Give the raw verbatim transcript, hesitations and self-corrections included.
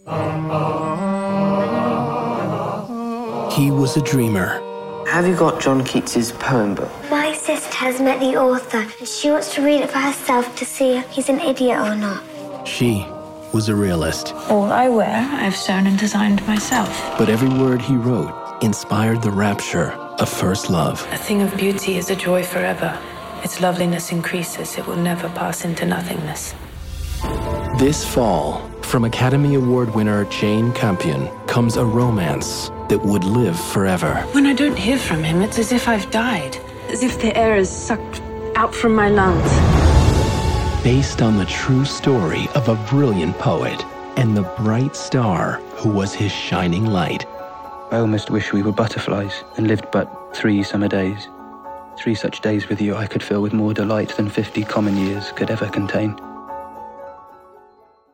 He was a dreamer. Have you got John Keats's poem book? My sister has met the author, and she wants to read it for herself to see if he's an idiot or not. She was a realist. All I wear, I've sewn and designed myself. But every word he wrote inspired the rapture of first love. A thing of beauty is a joy forever. Its loveliness increases. It will never pass into nothingness. This fall, from Academy Award winner Jane Campion, comes a romance that would live forever. When I don't hear from him, it's as if I've died. As if the air is sucked out from my lungs. Based on the true story of a brilliant poet and the bright star who was his shining light. I almost wish we were butterflies and lived but three summer days. Three such days with you I could fill with more delight than fifty common years could ever contain.